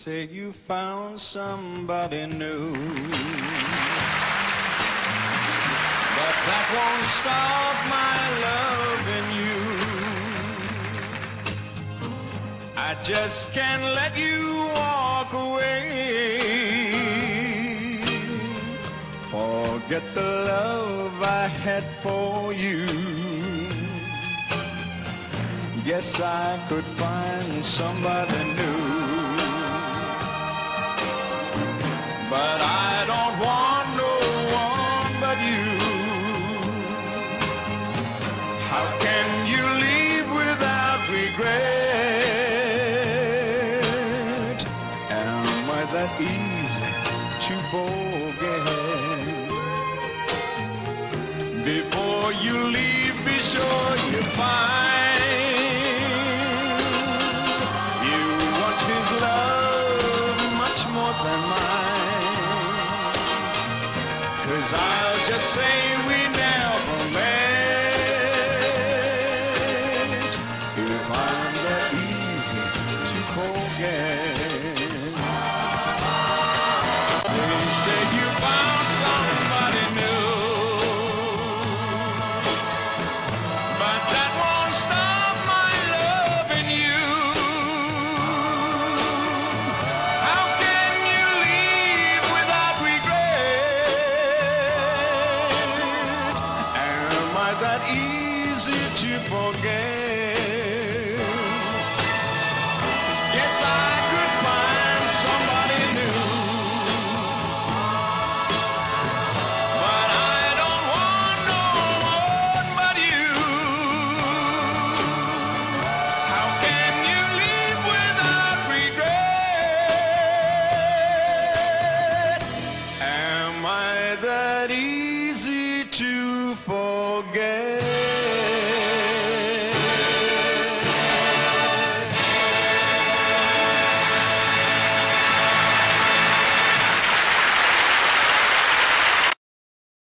say you found somebody new, but that won't stop my loving you. I just can't let you walk away. Forget the love I had for you. Guess I could find somebody new, but I don't want no one but you. How can you leave without regret? Am I that easy